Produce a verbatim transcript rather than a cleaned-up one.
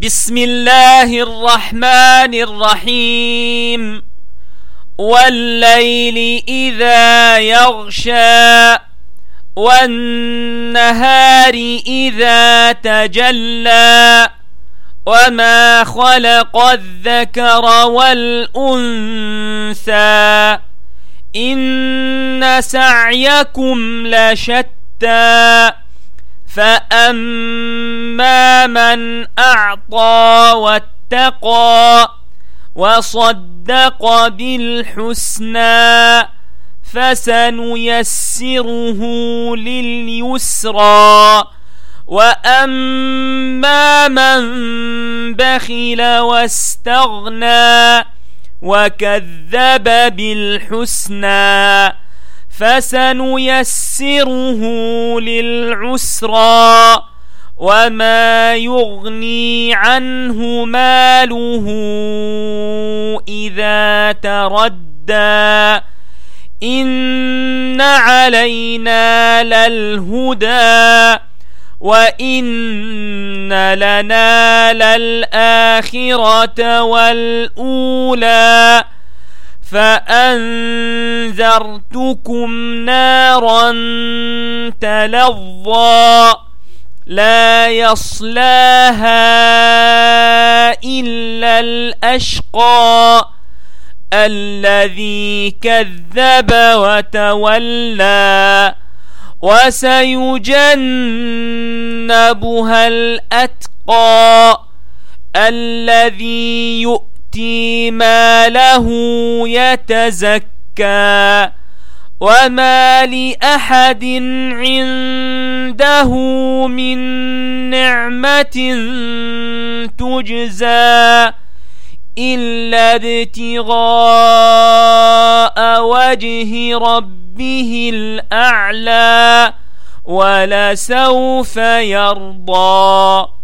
بسم الله الرحمن الرحيم. والليل إذا يغشى والنهار إذا تجلى وما خلق الذكر والأنثى إن سعيكم لشتى فأما من أعطى واتقى وصدق بالحسنى فسنيسره لليسرى وأما من بخل واستغنى وكذب بالحسنى فسنيسره للعسرى وما يغني عنه ماله إذا تردى إن علينا للهدى وإن لنا للآخرة والأولى فأنذرتكم نارا تلظى لا يصلاها إلا الأشقى الذي كذب وتولى وسيجنبها الأتقى الذي يؤتي ماله يتزكى وما لأحد عنده من نعمة تجزى إلا ابتغاء وجه ربه الأعلى ولسوف يرضى.